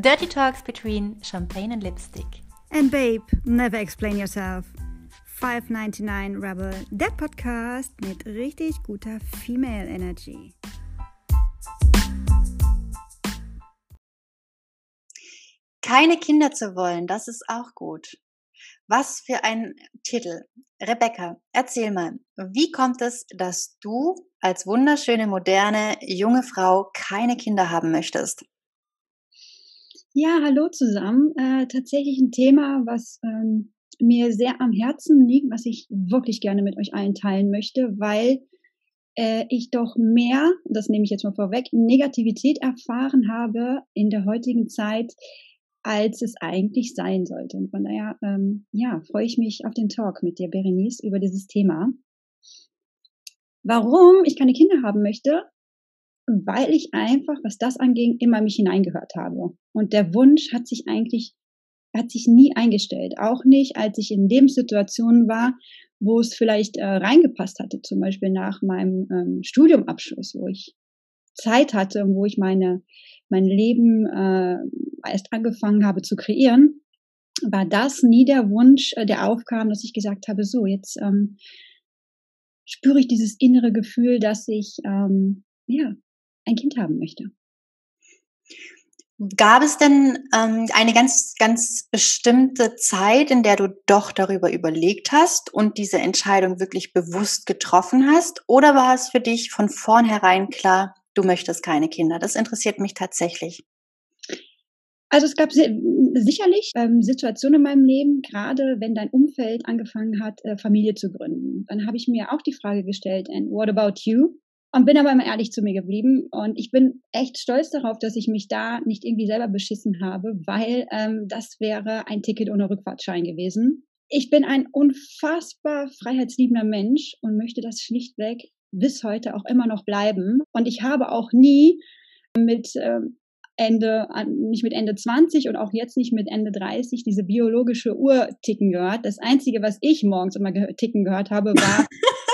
Dirty Talks between Champagne and Lipstick. And babe, never explain yourself. 599 Rebel, der Podcast mit richtig guter Female Energy. Keine Kinder zu wollen, das ist auch gut. Was für ein Titel. Rebecca, erzähl mal, wie kommt es, dass du als wunderschöne, moderne, junge Frau keine Kinder haben möchtest? Ja, hallo zusammen. Tatsächlich ein Thema, was mir sehr am Herzen liegt, was ich wirklich gerne mit euch allen teilen möchte, weil ich doch mehr, das nehme ich jetzt mal vorweg, Negativität erfahren habe in der heutigen Zeit, als es eigentlich sein sollte. Und von daher, freue ich mich auf den Talk mit dir, Berenice, über dieses Thema. Warum ich keine Kinder haben möchte? Weil ich einfach, was das anging, immer mich hineingehört habe. Und der Wunsch hat sich nie eingestellt. Auch nicht, als ich in Lebenssituationen war, wo es vielleicht reingepasst hatte. Zum Beispiel nach meinem Studiumabschluss, wo ich Zeit hatte, wo ich mein Leben erst angefangen habe zu kreieren, war das nie der Wunsch, der aufkam, dass ich gesagt habe, so, jetzt spüre ich dieses innere Gefühl, dass ich ein Kind haben möchte. Gab es denn eine ganz, ganz bestimmte Zeit, in der du doch darüber überlegt hast und diese Entscheidung wirklich bewusst getroffen hast? Oder war es für dich von vornherein klar, du möchtest keine Kinder? Das interessiert mich tatsächlich. Also es gab sicherlich Situationen in meinem Leben, gerade wenn dein Umfeld angefangen hat, Familie zu gründen. Dann habe ich mir auch die Frage gestellt, and what about you? Und bin aber immer ehrlich zu mir geblieben. Und ich bin echt stolz darauf, dass ich mich da nicht irgendwie selber beschissen habe, weil das wäre ein Ticket ohne Rückfahrtschein gewesen. Ich bin ein unfassbar freiheitsliebender Mensch und möchte das schlichtweg bis heute auch immer noch bleiben. Und ich habe auch nie nicht mit Ende 20 und auch jetzt nicht mit Ende 30 diese biologische Uhr ticken gehört. Das Einzige, was ich morgens immer ticken gehört habe, war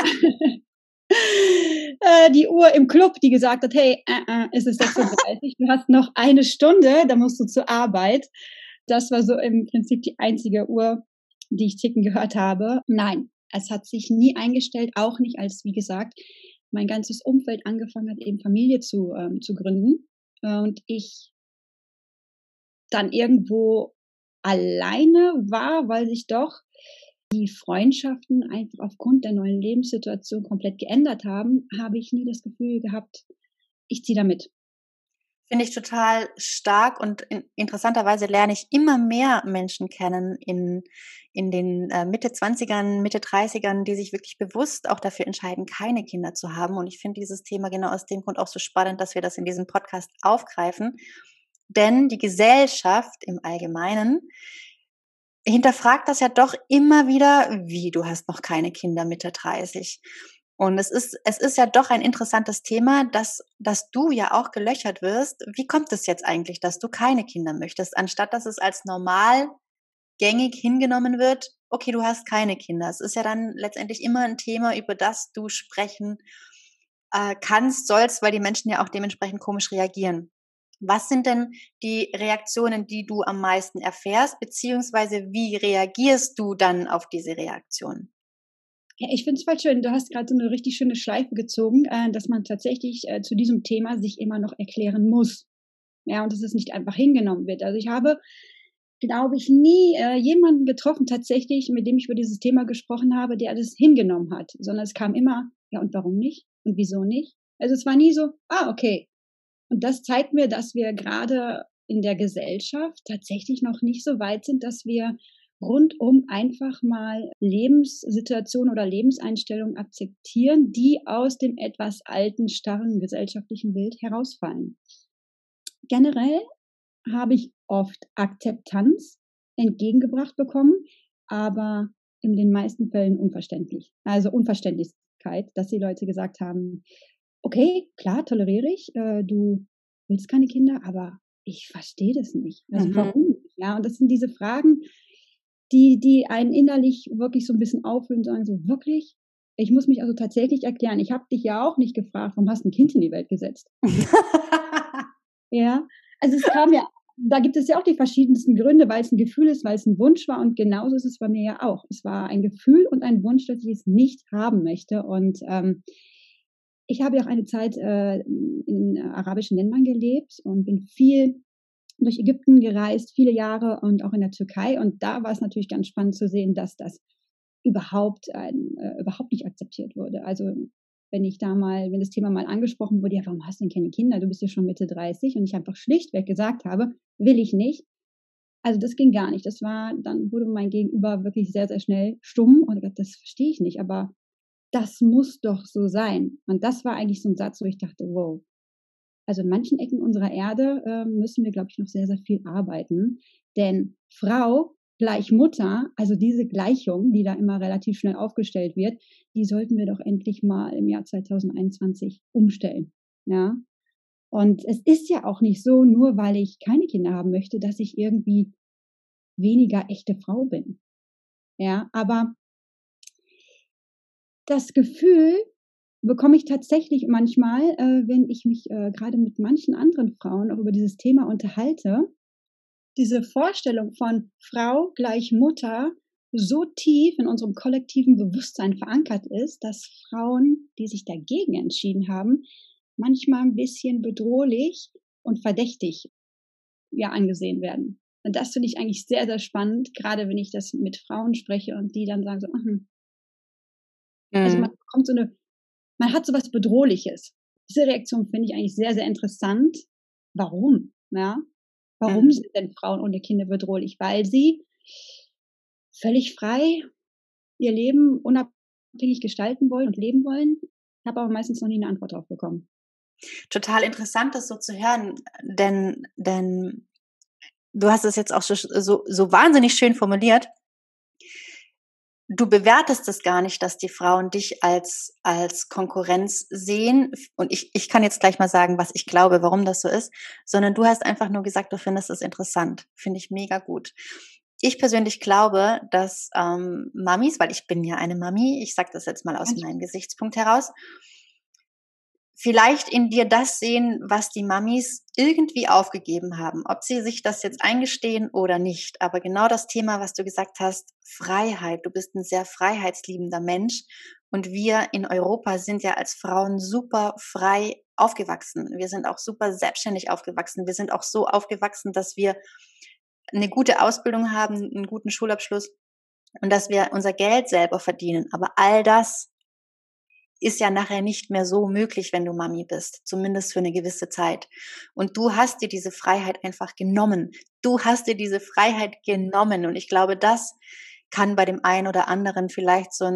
die Uhr im Club, die gesagt hat, hey, es ist 6:30 Uhr, du hast noch eine Stunde, da musst du zur Arbeit. Das war so im Prinzip die einzige Uhr, die ich ticken gehört habe. Nein, es hat sich nie eingestellt, auch nicht, als, wie gesagt, mein ganzes Umfeld angefangen hat, eben Familie zu gründen. Und ich dann irgendwo alleine war, weil sich doch die Freundschaften einfach aufgrund der neuen Lebenssituation komplett geändert haben, habe ich nie das Gefühl gehabt, ich ziehe da mit. Finde ich total stark und interessanterweise lerne ich immer mehr Menschen kennen in den Mitte 20ern, Mitte 30ern, die sich wirklich bewusst auch dafür entscheiden, keine Kinder zu haben. Und ich finde dieses Thema genau aus dem Grund auch so spannend, dass wir das in diesem Podcast aufgreifen. Denn die Gesellschaft im Allgemeinen hinterfragt das ja doch immer wieder, wie, du hast noch keine Kinder Mitte 30. Und es ist ja doch ein interessantes Thema, dass du ja auch gelöchert wirst. Wie kommt es jetzt eigentlich, dass du keine Kinder möchtest, anstatt dass es als normal gängig hingenommen wird, okay, du hast keine Kinder. Es ist ja dann letztendlich immer ein Thema, über das du sprechen kannst, sollst, weil die Menschen ja auch dementsprechend komisch reagieren. Was sind denn die Reaktionen, die du am meisten erfährst, beziehungsweise wie reagierst du dann auf diese Reaktionen? Ja, ich finde es voll schön. Du hast gerade so eine richtig schöne Schleife gezogen, dass man tatsächlich zu diesem Thema sich immer noch erklären muss. Ja, und dass es nicht einfach hingenommen wird. Also ich habe, glaube ich, nie jemanden getroffen tatsächlich, mit dem ich über dieses Thema gesprochen habe, der das hingenommen hat. Sondern es kam immer, ja, und warum nicht? Und wieso nicht? Also es war nie so, okay. Und das zeigt mir, dass wir gerade in der Gesellschaft tatsächlich noch nicht so weit sind, dass wir rundum einfach mal Lebenssituationen oder Lebenseinstellungen akzeptieren, die aus dem etwas alten, starren gesellschaftlichen Bild herausfallen. Generell habe ich oft Akzeptanz entgegengebracht bekommen, aber in den meisten Fällen unverständlich. Also Unverständlichkeit, dass die Leute gesagt haben, okay, klar, toleriere ich, du willst keine Kinder, aber ich verstehe das nicht. Also warum nicht? Ja, und das sind diese Fragen, die einen innerlich wirklich so ein bisschen auffühlen und sagen so, wirklich? Ich muss mich also tatsächlich erklären. Ich habe dich ja auch nicht gefragt, warum hast du ein Kind in die Welt gesetzt? Ja, also es kam ja da gibt es ja auch die verschiedensten Gründe, weil es ein Gefühl ist, weil es ein Wunsch war und genauso ist es bei mir ja auch. Es war ein Gefühl und ein Wunsch, dass ich es nicht haben möchte und, ich habe ja auch eine Zeit, in arabischen Ländern gelebt und bin viel durch Ägypten gereist, viele Jahre und auch in der Türkei und da war es natürlich ganz spannend zu sehen, dass das überhaupt nicht akzeptiert wurde. Also, wenn das Thema mal angesprochen wurde: „Ja, warum hast du denn keine Kinder? Du bist ja schon Mitte 30“ und ich einfach schlichtweg gesagt habe: „Will ich nicht.“ Also, das ging gar nicht. Dann wurde mein Gegenüber wirklich sehr, sehr schnell stumm und hat gesagt: „Das verstehe ich nicht, aber das muss doch so sein.“ Und das war eigentlich so 'n Satz, wo ich dachte: „Wow.“ Also, in manchen Ecken unserer Erde, müssen wir, glaube ich, noch sehr, sehr viel arbeiten, denn Frau gleich Mutter, also diese Gleichung, die da immer relativ schnell aufgestellt wird, die sollten wir doch endlich mal im Jahr 2021 umstellen, ja? Und es ist ja auch nicht so, nur weil ich keine Kinder haben möchte, dass ich irgendwie weniger echte Frau bin, ja? Aber das Gefühl bekomme ich tatsächlich manchmal, wenn ich mich, grade mit manchen anderen Frauen auch über dieses Thema unterhalte. Diese Vorstellung von Frau gleich Mutter so tief in unserem kollektiven Bewusstsein verankert ist, dass Frauen, die sich dagegen entschieden haben, manchmal ein bisschen bedrohlich und verdächtig, ja, angesehen werden. Und das finde ich eigentlich sehr, sehr spannend, gerade wenn ich das mit Frauen spreche und die dann sagen so: „Mhm.“ Also, Mhm. man hat so was Bedrohliches. Diese Reaktion finde ich eigentlich sehr, sehr interessant. Warum, ja? Warum Mhm. sind denn Frauen ohne Kinder bedrohlich? Weil sie völlig frei ihr Leben unabhängig gestalten wollen und leben wollen? Habe aber meistens noch nie 'ne Antwort drauf bekommen. Total interessant, das so zu hören, denn du hast es jetzt auch so wahnsinnig schön formuliert. Du bewertest es gar nicht, dass die Frauen dich als Konkurrenz sehen. Und ich kann jetzt gleich mal sagen, was ich glaube, warum das so ist, sondern du hast einfach nur gesagt, du findest es interessant. Finde ich mega gut. Ich persönlich glaube, dass, Mamis, weil ich bin ja eine Mami, ich sage das jetzt mal aus Ganz meinem Gesichtspunkt heraus, vielleicht in dir das sehen, was die Mamis irgendwie aufgegeben haben, ob sie sich das jetzt eingestehen oder nicht. Aber genau das Thema, was du gesagt hast, Freiheit. Du bist ein sehr freiheitsliebender Mensch und wir in Europa sind ja als Frauen super frei aufgewachsen. Wir sind auch super selbstständig aufgewachsen. Wir sind auch so aufgewachsen, dass wir eine gute Ausbildung haben, einen guten Schulabschluss und dass wir unser Geld selber verdienen. Aber all das ist ja nachher nicht mehr so möglich, wenn du Mami bist, zumindest für eine gewisse Zeit. Und du hast dir diese Freiheit einfach genommen. Du hast dir diese Freiheit genommen und ich glaube, das kann bei dem einen oder anderen vielleicht so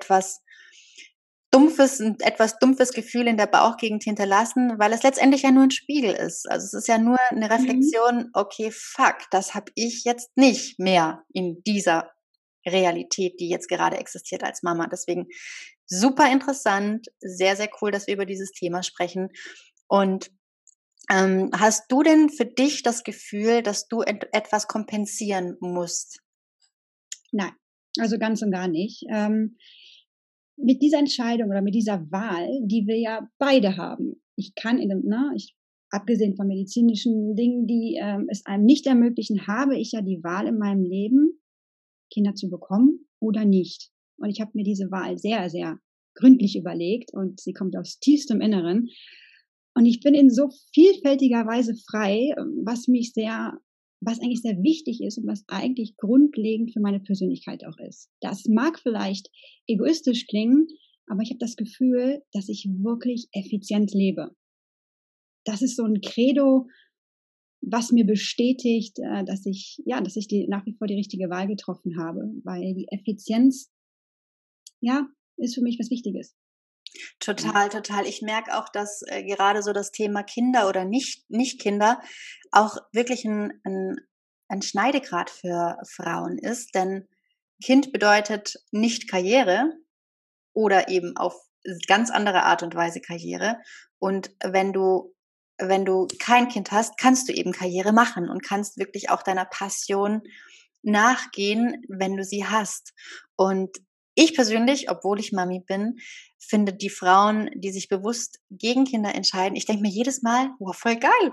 ein etwas dumpfes Gefühl in der Bauchgegend hinterlassen, weil es letztendlich ja nur ein Spiegel ist. Also, es ist ja nur eine mhm. Reflexion: „Okay, fuck, das habe ich jetzt nicht mehr in dieser Realität, die jetzt gerade existiert als Mama.“ Deswegen super interessant, sehr, sehr cool, dass wir über dieses Thema sprechen. Und, hast du denn für dich das Gefühl, dass du etwas kompensieren musst? Nein, also ganz und gar nicht. Mit dieser Entscheidung oder mit dieser Wahl, die wir ja beide haben. Ich kann in dem ne, ich abgesehen von medizinischen Dingen, die, es einem nicht ermöglichen, habe ich ja die Wahl in meinem Leben, Kinder zu bekommen oder nicht. Und ich habe mir diese Wahl sehr, sehr gründlich überlegt und sie kommt aus tiefstem Inneren. Und ich bin in so vielfältiger Weise frei, was eigentlich sehr wichtig ist und was eigentlich grundlegend für meine Persönlichkeit auch ist. Das mag vielleicht egoistisch klingen, aber ich habe das Gefühl, dass ich wirklich effizient lebe. Das ist so ein Credo, was mir bestätigt, dass ich nach wie vor die richtige Wahl getroffen habe, weil die Effizienz, ja, ist für mich was Wichtiges. Ja. Total, total. Ich merke auch, dass, gerade so das Thema Kinder oder nicht Kinder auch wirklich ein Schneidegrad für Frauen ist, denn Kind bedeutet nicht Karriere oder eben auf ganz andere Art und Weise Karriere. Und wenn du kein Kind hast, kannst du eben Karriere machen und kannst wirklich auch deiner Passion nachgehen, wenn du sie hast. Und ich persönlich, obwohl ich Mami bin, finde die Frauen, die sich bewusst gegen Kinder entscheiden, ich denke mir jedes Mal: „Wow, voll geil.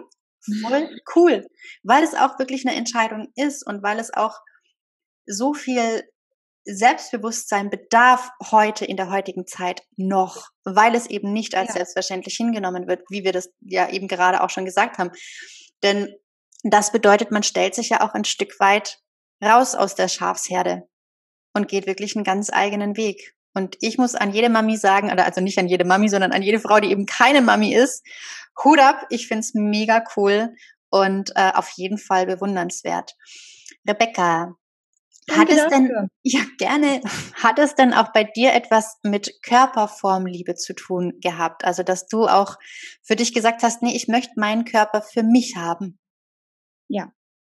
voll cool, weil es auch wirklich eine Entscheidung ist und weil es auch so viel Selbstbewusstsein bedarf heute in der heutigen Zeit noch, weil es eben nicht als Ja, selbstverständlich hingenommen wird, wie wir das ja eben gerade auch schon gesagt haben. Denn das bedeutet, man stellt sich ja auch ein Stück weit raus aus der Schafsherde und geht wirklich einen ganz eigenen Weg. Und ich muss an jede Mami sagen, oder also nicht an jede Mami, sondern an jede Frau, die eben keine Mami ist, Hut ab, ich find's mega cool und auf jeden Fall bewundernswert. Rebecca, hat danke es denn, dafür. ja gerne, hat es denn auch bei dir etwas mit Körperformliebe zu tun gehabt? Also, dass du auch für dich gesagt hast, nee, ich möchte meinen Körper für mich haben. Ja,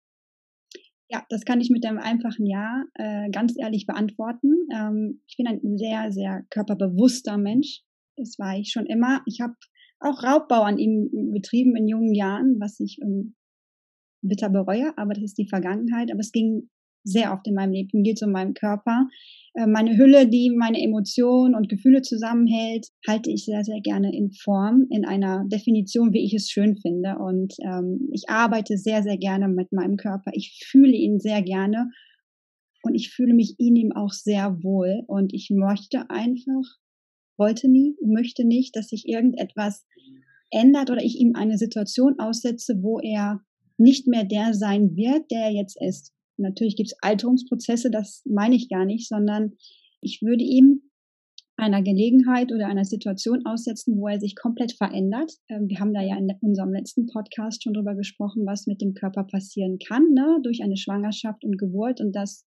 ja, das kann ich mit einem einfachen Ja ganz ehrlich beantworten. Ich bin ein sehr, sehr körperbewusster Mensch. Das war ich schon immer. Ich habe auch Raubbau an ihm betrieben in jungen Jahren, was ich bitter bereue, aber das ist die Vergangenheit. Aber es ging sehr oft in meinem Leben, geht es um meinen Körper. Meine Hülle, die meine Emotionen und Gefühle zusammenhält, halte ich sehr, sehr gerne in Form, in einer Definition, wie ich es schön finde. Und ich arbeite sehr, sehr gerne mit meinem Körper. Ich fühle ihn sehr gerne und ich fühle mich in ihm auch sehr wohl. Und ich möchte einfach, wollte nie, möchte nicht, dass sich irgendetwas ändert oder ich ihm eine Situation aussetze, wo er nicht mehr der sein wird, der er jetzt ist. Natürlich gibt es Alterungsprozesse, das meine ich gar nicht, sondern ich würde ihm einer Gelegenheit oder einer Situation aussetzen, wo er sich komplett verändert. Wir haben da ja in unserem letzten Podcast schon drüber gesprochen, was mit dem Körper passieren kann, ne, durch eine Schwangerschaft und Geburt. Und das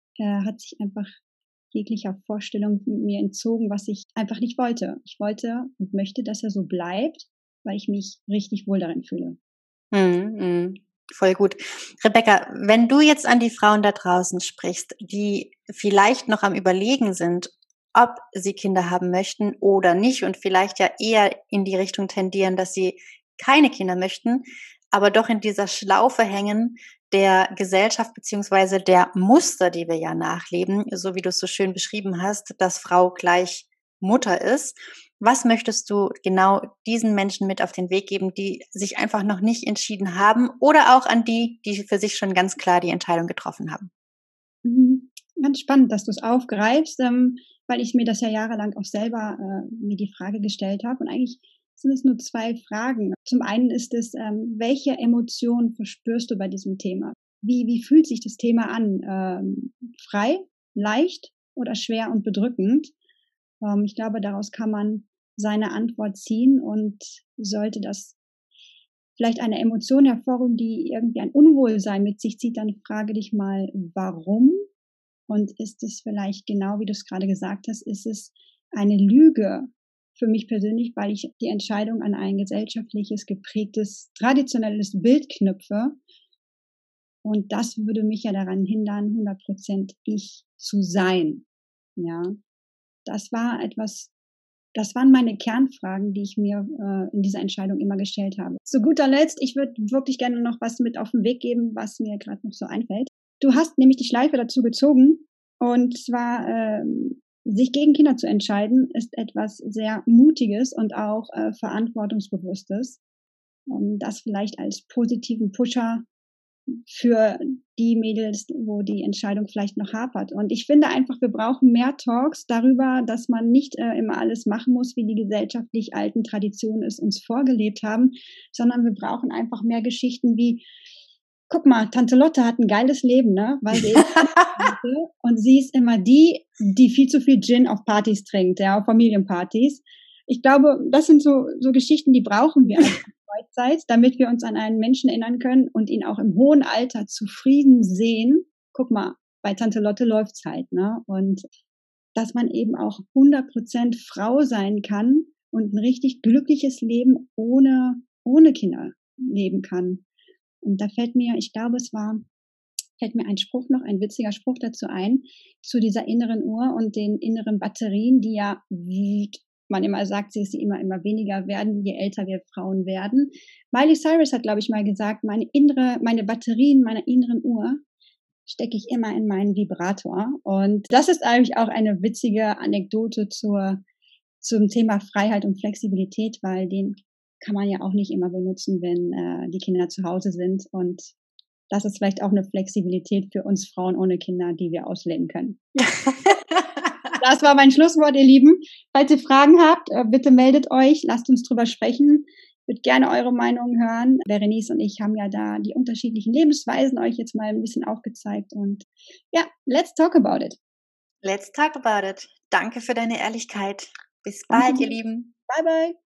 hat sich einfach jeglicher Vorstellung mit mir entzogen, was ich einfach nicht wollte. Ich wollte und möchte, dass er so bleibt, weil ich mich richtig wohl darin fühle. Mhm, mhm. Voll gut. Rebecca, wenn du jetzt an die Frauen da draußen sprichst, die vielleicht noch am Überlegen sind, ob sie Kinder haben möchten oder nicht und vielleicht ja eher in die Richtung tendieren, dass sie keine Kinder möchten, aber doch in dieser Schlaufe hängen der Gesellschaft beziehungsweise der Muster, die wir ja nachleben, so wie du es so schön beschrieben hast, dass Frau gleich Mutter ist. Was möchtest du genau diesen Menschen mit auf den Weg geben, die sich einfach noch nicht entschieden haben oder auch an die, die für sich schon ganz klar die Entscheidung getroffen haben? Mhm. Ganz spannend, dass du es aufgreifst, weil ich mir das ja jahrelang auch selber mir die Frage gestellt habe. Und eigentlich sind es nur zwei Fragen. Zum einen ist es, welche Emotionen verspürst du bei diesem Thema? Wie fühlt sich das Thema an? Frei, leicht oder schwer und bedrückend? Ich glaube, daraus kann man seine Antwort ziehen und sollte das vielleicht eine Emotion hervorrufen, die irgendwie ein Unwohlsein mit sich zieht, dann frage dich mal, warum? Und ist es vielleicht genau, wie du es gerade gesagt hast, ist es eine Lüge für mich persönlich, weil ich die Entscheidung an ein gesellschaftliches, geprägtes, traditionelles Bild knüpfe. Und das würde mich ja daran hindern, 100% ich zu sein. Ja, das war etwas, das waren meine Kernfragen, die ich mir in dieser Entscheidung immer gestellt habe. Zu guter Letzt, ich würde wirklich gerne noch was mit auf den Weg geben, was mir gerade noch so einfällt. Du hast nämlich die Schleife dazu gezogen, und zwar sich gegen Kinder zu entscheiden, ist etwas sehr Mutiges und auch Verantwortungsbewusstes. Das vielleicht als positiven Pusher für die Mädels, wo die Entscheidung vielleicht noch hapert. Und ich finde einfach, wir brauchen mehr Talks darüber, dass man nicht immer alles machen muss, wie die gesellschaftlich alten Traditionen es uns vorgelebt haben, sondern wir brauchen einfach mehr Geschichten wie, guck mal, Tante Lotte hat ein geiles Leben, ne? Weil sie und sie ist immer die, die viel zu viel Gin auf Partys trinkt, ja, auf Familienpartys. Ich glaube, das sind so Geschichten, die brauchen wir als Freizeit, damit wir uns an einen Menschen erinnern können und ihn auch im hohen Alter zufrieden sehen. Guck mal, bei Tante Lotte läuft's halt, ne? Und dass man eben auch 100% Frau sein kann und ein richtig glückliches Leben ohne Kinder leben kann. Und da fällt mir, ich glaube, fällt mir ein Spruch noch, ein witziger Spruch dazu ein, zu dieser inneren Uhr und den inneren Batterien, die ja, wie man immer sagt, sie immer weniger werden, je älter wir Frauen werden. Miley Cyrus hat, glaube ich, mal gesagt, meine Batterien meiner inneren Uhr stecke ich immer in meinen Vibrator. Und das ist eigentlich auch eine witzige Anekdote zum Thema Freiheit und Flexibilität, weil den kann man ja auch nicht immer benutzen, wenn die Kinder zu Hause sind. Und das ist vielleicht auch eine Flexibilität für uns Frauen ohne Kinder, die wir ausleben können. Das war mein Schlusswort, ihr Lieben. Falls ihr Fragen habt, bitte meldet euch, lasst uns drüber sprechen. Ich würde gerne eure Meinung hören. Berenice und ich haben ja da die unterschiedlichen Lebensweisen euch jetzt mal ein bisschen aufgezeigt. Und ja, let's talk about it. Let's talk about it. Danke für deine Ehrlichkeit. Bis bald, ihr Lieben. Bye, bye.